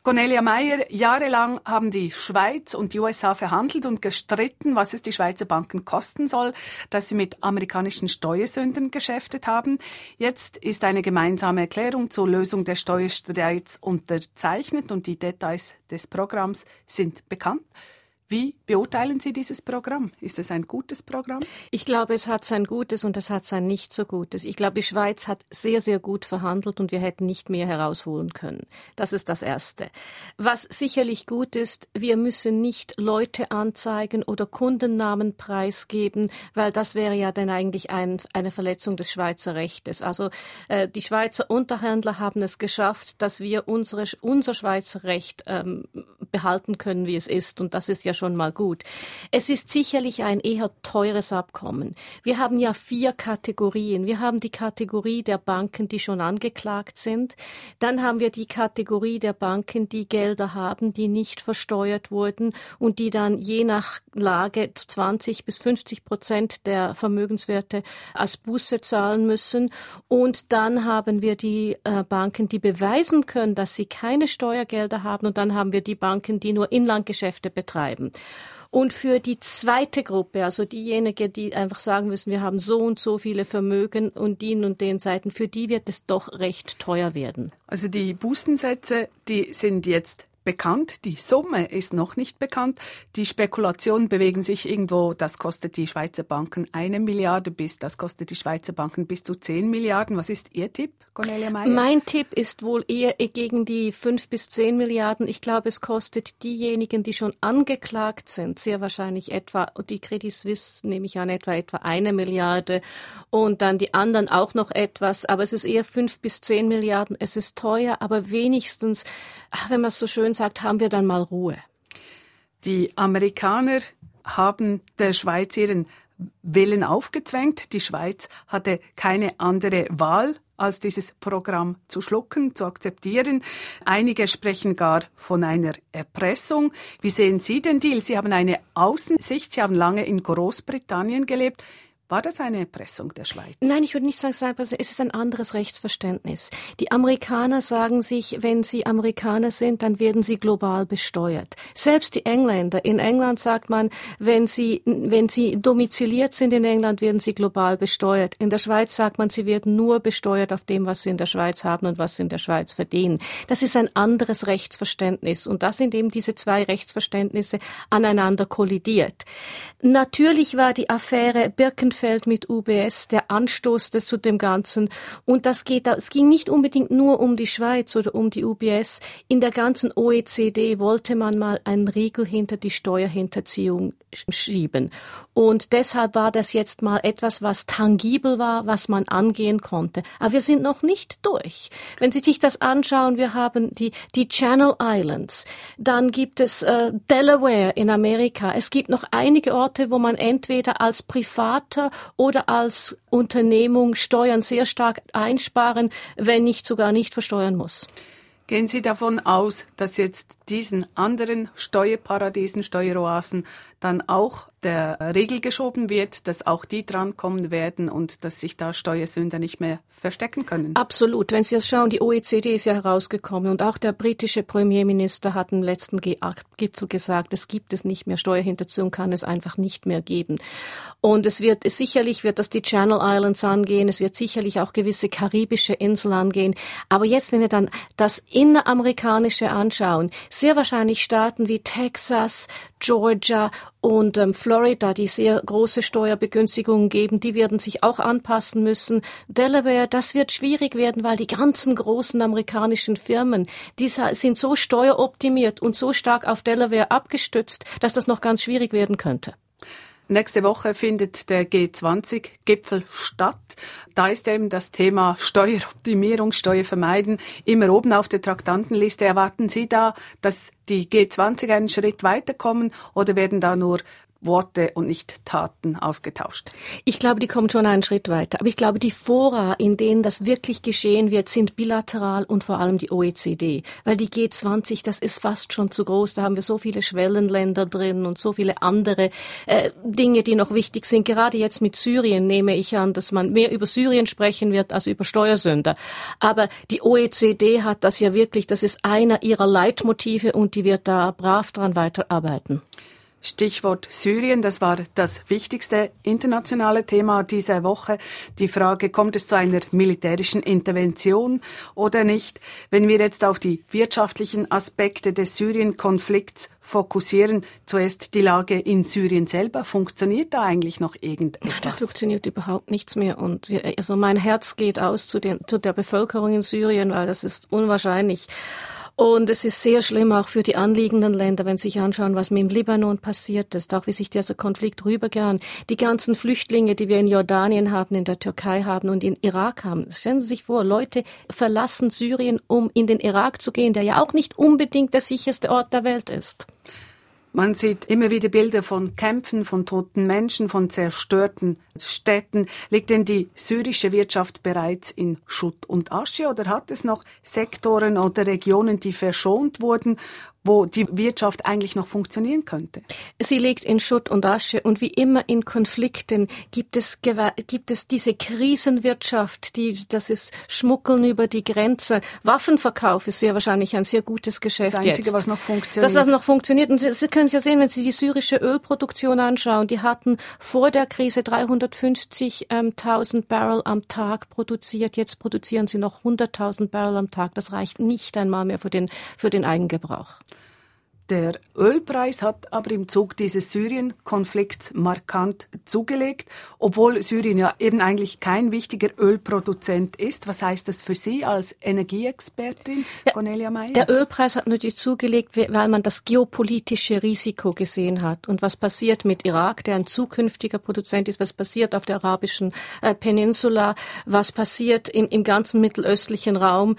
Cornelia Meyer, jahrelang haben die Schweiz und die USA verhandelt und gestritten, was es die Schweizer Banken kosten soll, dass sie mit amerikanischen Steuersündern geschäftet haben. Jetzt ist eine gemeinsame Erklärung zur Lösung des Steuerstreits unterzeichnet und die Details des Programms sind bekannt. Wie beurteilen Sie dieses Programm? Ist es ein gutes Programm? Ich glaube, es hat sein Gutes und es hat sein nicht so Gutes. Ich glaube, die Schweiz hat sehr, sehr gut verhandelt und wir hätten nicht mehr herausholen können. Das ist das Erste. Was sicherlich gut ist, wir müssen nicht Leute anzeigen oder Kundennamen preisgeben, weil das wäre ja dann eigentlich eine Verletzung des Schweizer Rechtes. Also die Schweizer Unterhändler haben es geschafft, dass wir unser Schweizer Recht behalten können, wie es ist. Und das ist ja schon mal gut. Es ist sicherlich ein eher teures Abkommen. Wir haben ja 4 Kategorien. Wir haben die Kategorie der Banken, die schon angeklagt sind. Dann haben wir die Kategorie der Banken, die Gelder haben, die nicht versteuert wurden und die dann je nach Lage 20-50% der Vermögenswerte als Buße zahlen müssen. Und dann haben wir die Banken, die beweisen können, dass sie keine Steuergelder haben. Und dann haben wir die Banken, die nur Inlandgeschäfte betreiben. Und für die zweite Gruppe, also diejenigen, die einfach sagen müssen, wir haben so und so viele Vermögen und den Seiten, für die wird es doch recht teuer werden. Also die Bußensätze, die sind jetzt bekannt, die Summe ist noch nicht bekannt. Die Spekulationen bewegen sich irgendwo, das kostet die Schweizer Banken 1 Milliarde das kostet die Schweizer Banken bis zu 10 Milliarden. Was ist Ihr Tipp, Cornelia Meyer? Mein Tipp ist wohl eher gegen die 5 bis 10 Milliarden. Ich glaube, es kostet diejenigen, die schon angeklagt sind, sehr wahrscheinlich etwa, die Credit Suisse nehme ich an, etwa 1 Milliarde und dann die anderen auch noch etwas. Aber es ist eher 5 bis 10 Milliarden. Es ist teuer, aber wenigstens, wenn man es so schön sagt, haben wir dann mal Ruhe. Die Amerikaner haben der Schweiz ihren Willen aufgezwängt. Die Schweiz hatte keine andere Wahl, als dieses Programm zu schlucken, zu akzeptieren. Einige sprechen gar von einer Erpressung. Wie sehen Sie den Deal? Sie haben eine Außensicht, Sie haben lange in Großbritannien gelebt. War das eine Erpressung der Schweiz? Nein, ich würde nicht sagen, es ist ein anderes Rechtsverständnis. Die Amerikaner sagen sich, wenn sie Amerikaner sind, dann werden sie global besteuert. Selbst die Engländer. In England sagt man, wenn sie domiziliert sind in England, werden sie global besteuert. In der Schweiz sagt man, sie werden nur besteuert auf dem, was sie in der Schweiz haben und was sie in der Schweiz verdienen. Das ist ein anderes Rechtsverständnis. Und da sind eben diese 2 Rechtsverständnisse aneinander kollidiert. Natürlich war die Affäre Birkenfeld mit UBS der Anstoß zu dem Ganzen. Und es ging nicht unbedingt nur um die Schweiz oder um die UBS. In der ganzen OECD wollte man mal einen Riegel hinter die Steuerhinterziehung schieben. Und deshalb war das jetzt mal etwas, was tangibel war, was man angehen konnte. Aber wir sind noch nicht durch. Wenn Sie sich das anschauen, wir haben die Channel Islands. Dann gibt es Delaware in Amerika. Es gibt noch einige Orte, wo man entweder als Privater oder als Unternehmung Steuern sehr stark einsparen, wenn nicht sogar nicht versteuern muss. Gehen Sie davon aus, dass jetzt diesen anderen Steuerparadiesen, Steueroasen dann auch der Riegel geschoben wird, dass auch die drankommen werden und dass sich da Steuersünder nicht mehr verstecken können? Absolut. Wenn Sie das schauen, die OECD ist ja herausgekommen und auch der britische Premierminister hat im letzten G8-Gipfel gesagt, es gibt es nicht mehr. Steuerhinterziehung kann es einfach nicht mehr geben. Und sicherlich wird das die Channel Islands angehen, es wird sicherlich auch gewisse karibische Inseln angehen. Aber jetzt, wenn wir dann das Inneramerikanische anschauen, sehr wahrscheinlich Staaten wie Texas, Georgia und Florida, die sehr große Steuerbegünstigungen geben, die werden sich auch anpassen müssen. Delaware, das wird schwierig werden, weil die ganzen großen amerikanischen Firmen, die sind so steueroptimiert und so stark auf Delaware abgestützt, dass das noch ganz schwierig werden könnte. Nächste Woche findet der G20-Gipfel statt. Da ist eben das Thema Steueroptimierung, Steuervermeiden immer oben auf der Traktantenliste. Erwarten Sie da, dass die G20 einen Schritt weiterkommen oder werden da nur Worte und nicht Taten ausgetauscht? Ich glaube, die kommen schon einen Schritt weiter. Aber ich glaube, die Fora, in denen das wirklich geschehen wird, sind bilateral und vor allem die OECD. Weil die G20, das ist fast schon zu groß. Da haben wir so viele Schwellenländer drin und so viele andere Dinge, die noch wichtig sind. Gerade jetzt mit Syrien nehme ich an, dass man mehr über Syrien sprechen wird als über Steuersünder. Aber die OECD hat das ja wirklich, das ist einer ihrer Leitmotive und die wird da brav dran weiterarbeiten. Stichwort Syrien, das war das wichtigste internationale Thema dieser Woche. Die Frage, kommt es zu einer militärischen Intervention oder nicht? Wenn wir jetzt auf die wirtschaftlichen Aspekte des Syrien-Konflikts fokussieren, zuerst die Lage in Syrien selber, funktioniert da eigentlich noch irgendetwas? Da funktioniert überhaupt nichts mehr und also mein Herz geht aus zu der Bevölkerung in Syrien, weil das ist unwahrscheinlich. Und es ist sehr schlimm auch für die anliegenden Länder, wenn Sie sich anschauen, was mit dem Libanon passiert ist, auch wie sich dieser Konflikt rübergegangen. Die ganzen Flüchtlinge, die wir in Jordanien haben, in der Türkei haben und in Irak haben. Stellen Sie sich vor, Leute verlassen Syrien, um in den Irak zu gehen, der ja auch nicht unbedingt der sicherste Ort der Welt ist. Man sieht immer wieder Bilder von Kämpfen, von toten Menschen, von zerstörten Städten. Liegt denn die syrische Wirtschaft bereits in Schutt und Asche oder hat es noch Sektoren oder Regionen, die verschont wurden, wo die Wirtschaft eigentlich noch funktionieren könnte? Sie liegt in Schutt und Asche und wie immer in Konflikten gibt es diese Krisenwirtschaft, das ist Schmuggeln über die Grenze. Waffenverkauf ist sehr wahrscheinlich ein sehr gutes Geschäft jetzt. Das Einzige, was noch funktioniert. Das, was noch funktioniert. Und Sie können es ja sehen, wenn Sie die syrische Ölproduktion anschauen. Die hatten vor der Krise 350.000 Barrel am Tag produziert. Jetzt produzieren sie noch 100.000 Barrel am Tag. Das reicht nicht einmal mehr für den Eigengebrauch. Der Ölpreis hat aber im Zug dieses Syrien-Konflikts markant zugelegt, obwohl Syrien ja eben eigentlich kein wichtiger Ölproduzent ist. Was heißt das für Sie als Energieexpertin, Cornelia Meyer? Der Ölpreis hat natürlich zugelegt, weil man das geopolitische Risiko gesehen hat. Und was passiert mit Irak, der ein zukünftiger Produzent ist, was passiert auf der arabischen Peninsula, was passiert im ganzen mittelöstlichen Raum,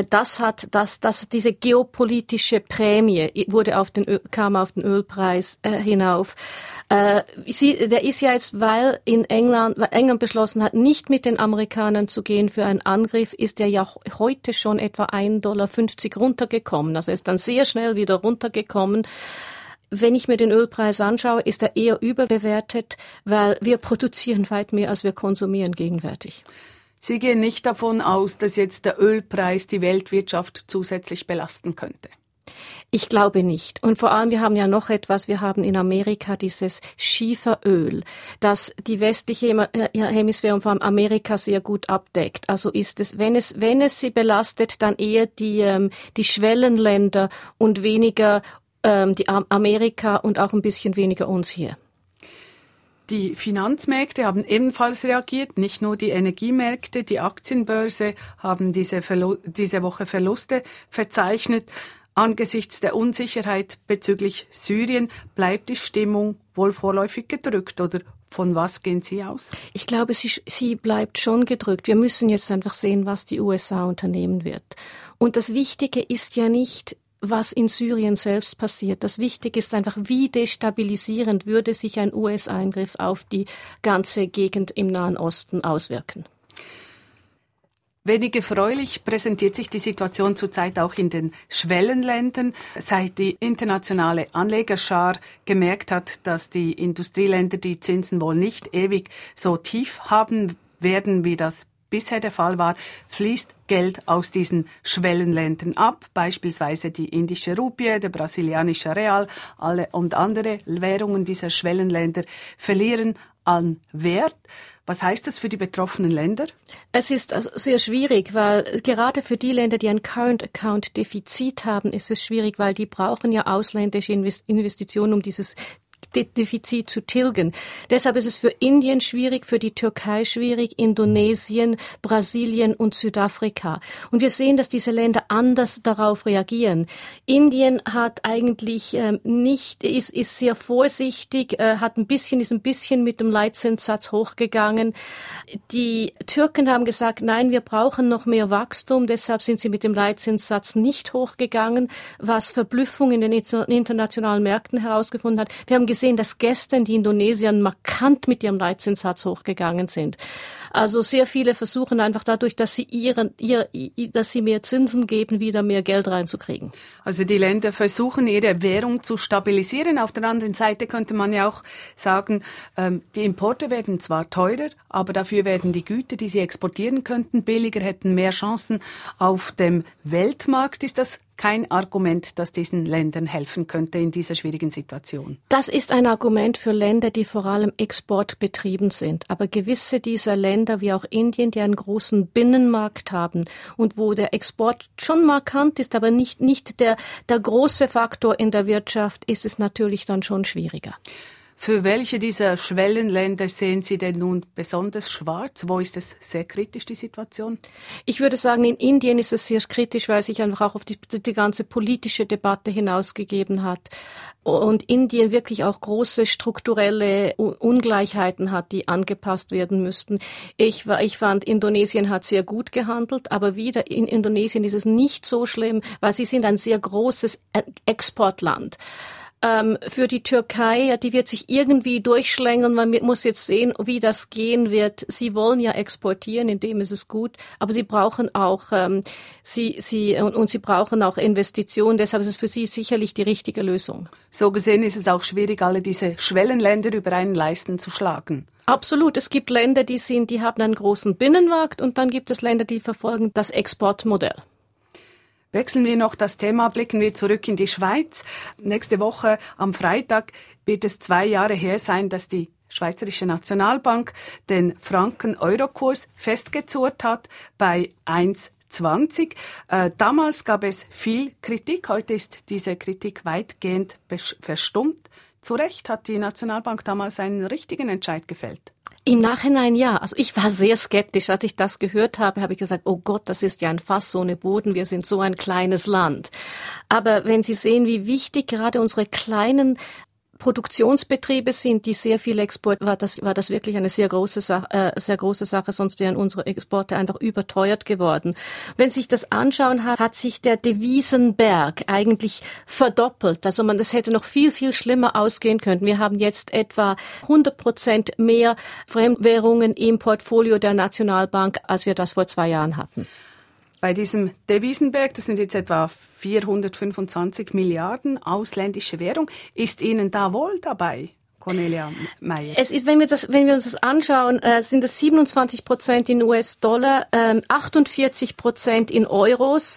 diese geopolitische Prämie kam auf den Ölpreis hinauf. Der ist ja jetzt, weil England beschlossen hat, nicht mit den Amerikanern zu gehen für einen Angriff, ist er ja heute schon etwa $1,50 runtergekommen. Also er ist dann sehr schnell wieder runtergekommen. Wenn ich mir den Ölpreis anschaue, ist er eher überbewertet, weil wir produzieren weit mehr, als wir konsumieren gegenwärtig. Sie gehen nicht davon aus, dass jetzt der Ölpreis die Weltwirtschaft zusätzlich belasten könnte? Ich glaube nicht. Und vor allem, wir haben ja noch etwas, wir haben in Amerika dieses Schieferöl, das die westliche Hemisphäre und vor allem Amerika sehr gut abdeckt. Also ist es, wenn es sie belastet, dann eher die Schwellenländer und weniger die Amerika und auch ein bisschen weniger uns hier. Die Finanzmärkte haben ebenfalls reagiert, nicht nur die Energiemärkte, die Aktienbörse haben diese Woche Verluste verzeichnet. Angesichts der Unsicherheit bezüglich Syrien bleibt die Stimmung wohl vorläufig gedrückt, oder von was gehen Sie aus? Ich glaube, sie bleibt schon gedrückt. Wir müssen jetzt einfach sehen, was die USA unternehmen wird. Und das Wichtige ist ja nicht, was in Syrien selbst passiert. Das Wichtige ist einfach, wie destabilisierend würde sich ein US-Eingriff auf die ganze Gegend im Nahen Osten auswirken. Wenig erfreulich präsentiert sich die Situation zurzeit auch in den Schwellenländern, seit die internationale Anlegerschar gemerkt hat, dass die Industrieländer die Zinsen wohl nicht ewig so tief haben werden, wie das bisher der Fall war, fließt Geld aus diesen Schwellenländern ab, beispielsweise die indische Rupie, der brasilianische Real, alle und andere Währungen dieser Schwellenländer verlieren an Wert. Was heißt das für die betroffenen Länder? Es ist also sehr schwierig, weil gerade für die Länder, die ein Current-Account-Defizit haben, ist es schwierig, weil die brauchen ja ausländische Investitionen, um dieses Defizit zu tilgen. Deshalb ist es für Indien schwierig, für die Türkei schwierig, Indonesien, Brasilien und Südafrika. Und wir sehen, dass diese Länder anders darauf reagieren. Indien hat eigentlich ist sehr vorsichtig, ist ein bisschen mit dem Leitzinssatz hochgegangen. Die Türken haben gesagt, nein, wir brauchen noch mehr Wachstum, deshalb sind sie mit dem Leitzinssatz nicht hochgegangen, was Verblüffung in den internationalen Märkten herausgefunden hat. Wir haben gesehen, dass gestern die Indonesier markant mit ihrem Leitzinssatz hochgegangen sind. Also sehr viele versuchen einfach dadurch, dass sie dass sie mehr Zinsen geben, wieder mehr Geld reinzukriegen. Also die Länder versuchen, ihre Währung zu stabilisieren. Auf der anderen Seite könnte man ja auch sagen, die Importe werden zwar teurer, aber dafür werden die Güter, die sie exportieren könnten, billiger, hätten mehr Chancen auf dem Weltmarkt. Ist das kein Argument, das diesen Ländern helfen könnte in dieser schwierigen Situation? Das ist ein Argument für Länder, die vor allem exportbetrieben sind. Aber gewisse dieser Länder, wie auch Indien, die einen großen Binnenmarkt haben und wo der Export schon markant ist, aber nicht der große Faktor in der Wirtschaft, ist es natürlich dann schon schwieriger. Für welche dieser Schwellenländer sehen Sie denn nun besonders schwarz? Wo ist es sehr kritisch, die Situation? Ich würde sagen, in Indien ist es sehr kritisch, weil sich einfach auch auf die ganze politische Debatte hinausgegeben hat. Und Indien wirklich auch große strukturelle Ungleichheiten hat, die angepasst werden müssten. Ich fand, Indonesien hat sehr gut gehandelt, aber wieder in Indonesien ist es nicht so schlimm, weil sie sind ein sehr großes Exportland. Für die Türkei, die wird sich irgendwie durchschlängeln. Man muss jetzt sehen, wie das gehen wird. Sie wollen ja exportieren, in dem ist es gut, aber sie brauchen auch sie brauchen auch Investitionen. Deshalb ist es für sie sicherlich die richtige Lösung. So gesehen ist es auch schwierig, alle diese Schwellenländer über einen Leisten zu schlagen. Absolut. Es gibt Länder, die haben einen großen Binnenmarkt, und dann gibt es Länder, die verfolgen das Exportmodell. Wechseln wir noch das Thema, blicken wir zurück in die Schweiz. Nächste Woche am Freitag wird es 2 Jahre her sein, dass die Schweizerische Nationalbank den Franken-Euro-Kurs festgezurrt hat bei 1,20. Damals gab es viel Kritik, heute ist diese Kritik weitgehend verstummt. Zu Recht hat die Nationalbank damals einen richtigen Entscheid gefällt. Im Nachhinein ja. Also ich war sehr skeptisch. Als ich das gehört habe, habe ich gesagt, oh Gott, das ist ja ein Fass ohne Boden. Wir sind so ein kleines Land. Aber wenn Sie sehen, wie wichtig gerade unsere kleinen Produktionsbetriebe sind, die sehr viel Export, war das wirklich eine sehr große Sache, sonst wären unsere Exporte einfach überteuert geworden. Wenn Sie sich das anschauen, hat sich der Devisenberg eigentlich verdoppelt. Also das hätte noch viel, viel schlimmer ausgehen können. Wir haben jetzt etwa 100% mehr Fremdwährungen im Portfolio der Nationalbank, als wir das vor 2 Jahren hatten. Bei diesem Devisenberg, das sind jetzt etwa 425 Milliarden ausländische Währung, ist Ihnen da wohl dabei, Cornelia Meyer? Es ist, wenn wir uns das anschauen, sind es 27% in US-Dollar, 48% in Euros,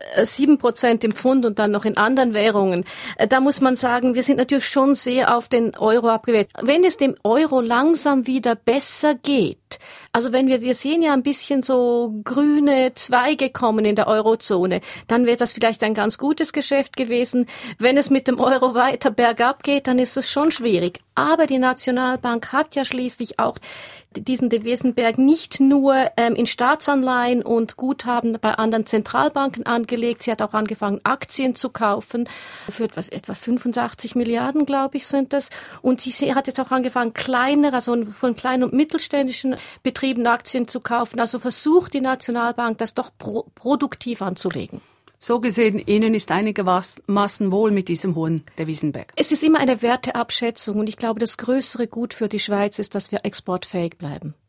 7% im Pfund und dann noch in anderen Währungen. Da muss man sagen, wir sind natürlich schon sehr auf den Euro abgewählt. Wenn es dem Euro langsam wieder besser geht, also wenn wir sehen ja ein bisschen so grüne Zweige kommen in der Eurozone, dann wäre das vielleicht ein ganz gutes Geschäft gewesen. Wenn es mit dem Euro weiter bergab geht, dann ist es schon schwierig. Aber die Nationalbank hat ja schließlich auch diesen Devisenberg nicht nur in Staatsanleihen und Guthaben bei anderen Zentralbanken angelegt. Sie hat auch angefangen, Aktien zu kaufen. Für etwa 85 Milliarden, glaube ich, sind das. Und sie hat jetzt auch angefangen, von kleinen und mittelständischen Betrieben Aktien zu kaufen. Also versucht die Nationalbank, das doch produktiv anzulegen. So gesehen, Ihnen ist einigermaßen wohl mit diesem hohen Devisenberg. Es ist immer eine Werteabschätzung, und ich glaube, das größere Gut für die Schweiz ist, dass wir exportfähig bleiben.